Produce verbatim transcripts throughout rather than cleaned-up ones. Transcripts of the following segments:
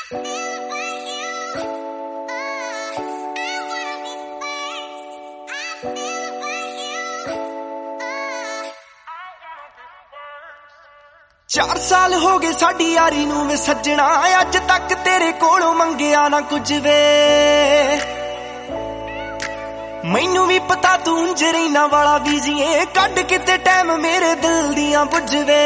चार साल हो गए साडी यारी नूं वे सज्जणा, अज तक तेरे कोलों मंगिया ना कुछ वे। मैनू भी पता तू उंज रहीना वाला बीजीए, कड किते टाइम मेरे दिल दियां बुझवे।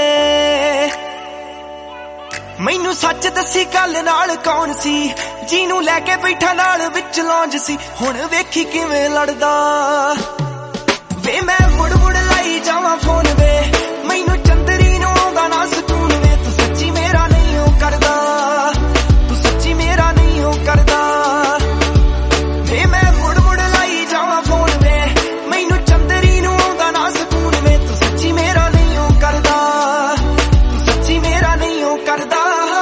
मैनू सच दसी गल नाल कौन सी, जीनू लैके बैठा नाल विच लौंज सी। हुण वेखी किवें लड़दा वे, मैं मुड़ मुड़ लाई जावां फोन वे। मैनू चंदरी नूं आउंदा ना सकून वे, तू सच्ची मेरा नहीं हो करदा, तू सच्ची मेरा नहीं हो करदा वे। मैं मुड़ मुड़ लाई जावां फोन वे, मैनू चंदरी नूं आउंदा ना सकून वे। तू सच्ची मेरा नहीं हो करदा, तू सच्ची मेरा नहीं हो करदा।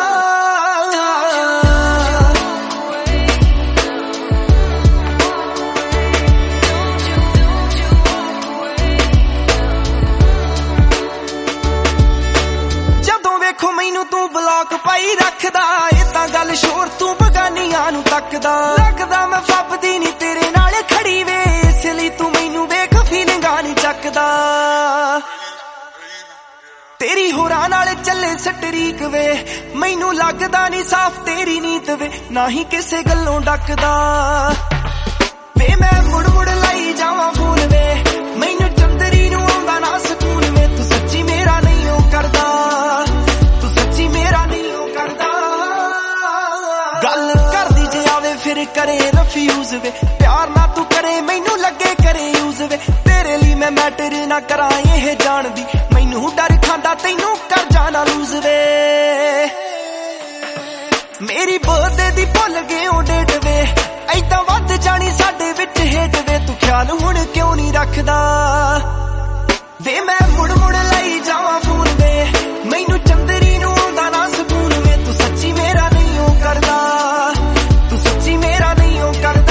देखो मैनू तू ब्लॉक पाई रखदा, ये तां गल शोर तू बगानियां नू तकदा। लगदा मैं फबदी नी तेरे नाल खड़ी वे, इसलिए तू मैनू वेख फीलिंगां नी चकदा। तेरी होरां नाल चले सटरीक वे, मैनू लगदा नी साफ तेरी नीत वे, ना ही किसे गल्लों डकदा वे। मैं मुड़ मुड़ लाई जावां फोन वे, मैनू चंदरी नू आउंदा ना सकून वे। तू सच्ची मेरा नहीं हो करदा, मेरा नहीं हो करदा। गल कर दी जे आवे फिर करे रफ्यूज वे, प्यार ना तू करे मैनू लगे करे यूज वे। तेरे लिए मैं मैटर ना करा ये जान दी, मैनू डर खांदा तैनू कर जाना लूज वे। मेरी बर्थडे दी भुल गए ओ डेट वे, ऐदां वध जानी साडे विच हेट वे। तू ख्याल हुण क्यों नहीं रखदा वे। मैं मुड़ मुड़ लाई जावां फोन वे, मैनू चंदरी नू आउंदा ना सकून वे। तू सच्ची मेरा नहीं हो करदा, तू सच्ची मेरा नहीं हो करदा।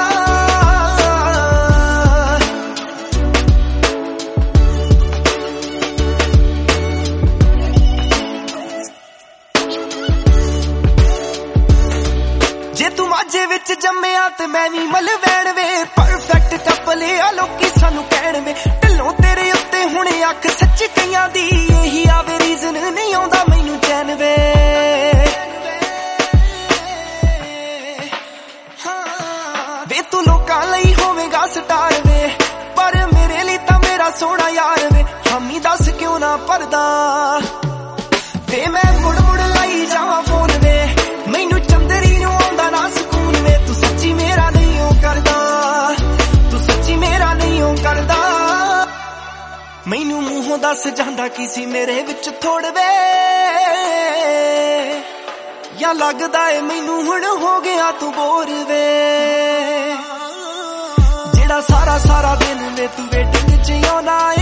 जे तू माझे विच जम्मिया ते मैं भी मलवैण वे, परफेक्ट कपल आ लोकी सानू कहण वे। ढिल्लों तेरे उत्ते हुण अख सच कईयां दी, यही आवे रीजन नहीं आउंदा मैनू चैन वे। वे तू लोकां लई होवेगा स्टार वे, पर मेरे लिए तां मेरा सोहना यार वे। हामी दस क्यों ना परदा वे। मैं मुड़ मुड़ लाई जावां फोन वे, मैनू चंदरी नू आउंदा ना सकून वे। तू सच्ची मेरा नहीं हो करदा, तू सच्ची मेरा नहीं हो करदा। मैनू मूहों दस जांदा किसी मेरे विच थोड़ वे, या लगदा ए मैनू हुण हो गया तू बोर वे। जेड़ा सारा सारा दिन वे तू वेटिंग च आउंदा